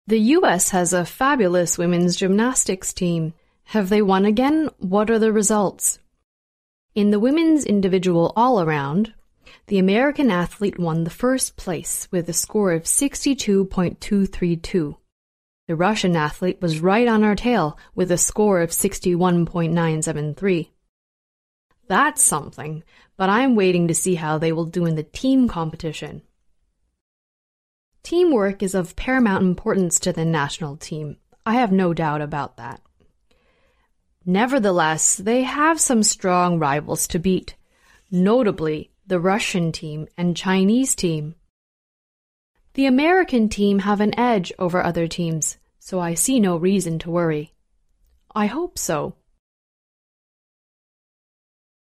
The US has a fabulous women's gymnastics team. Have they won again? What are the results? In the women's individual all-around, the American athlete won the first place with a score of 62.232. The Russian athlete was right on our tail with a score of 61.973. That's something, but I'm waiting to see how they will do in the team competition. Teamwork is of paramount importance to the national team. I have no doubt about that. Nevertheless, they have some strong rivals to beat, notably the Russian team and Chinese team. The American team have an edge over other teams, so I see no reason to worry. I hope so.